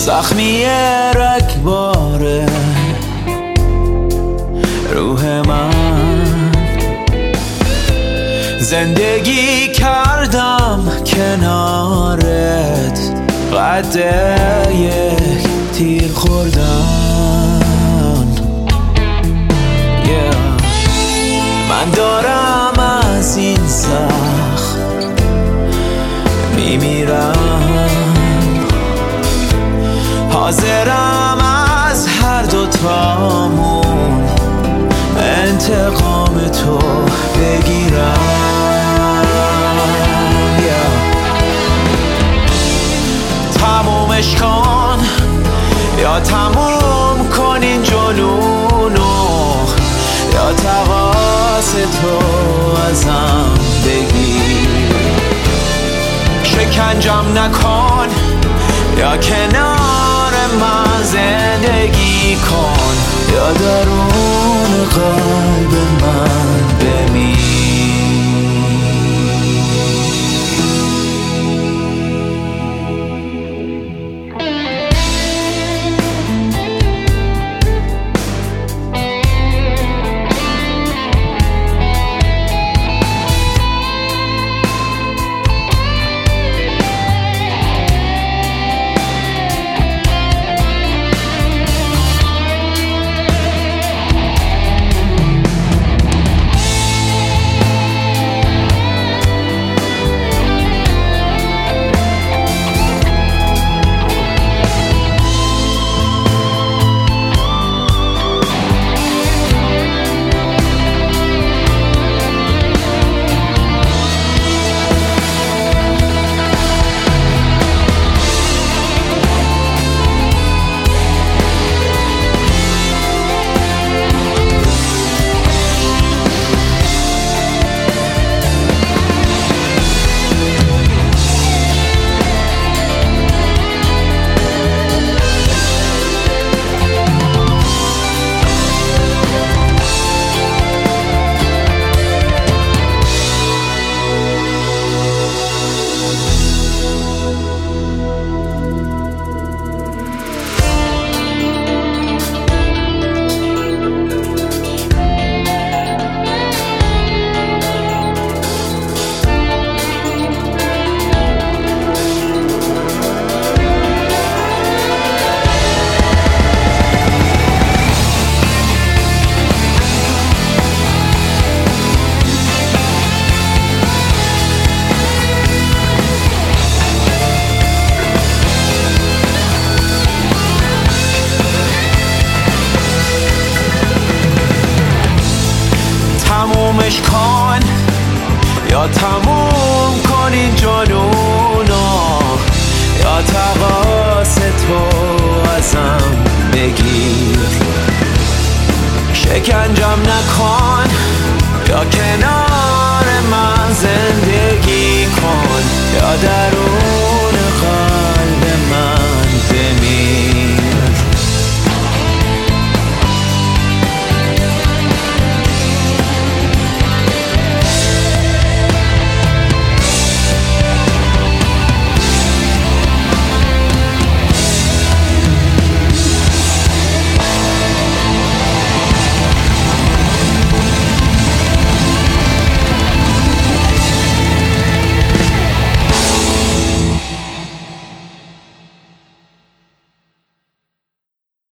زخمی رگبار روح من، زندگی کردم کنارت قد یک تیر خوردن. من دارم از این زخم میمیرم، حاضرم از هر دوتامون انتقام تو بگیرم. تمومش کن یا تموم کن این جنونو، یا تقاس تو ازم بگیر. شکنجم نکن یا کنار من زندگی کن، یا درون قلب من بمیر. تمومش کن یا تموم کن این جنونو، یا تقاس تو ازم بگیر. شکنجم نکن یا کنار من زندگی کن، یا درون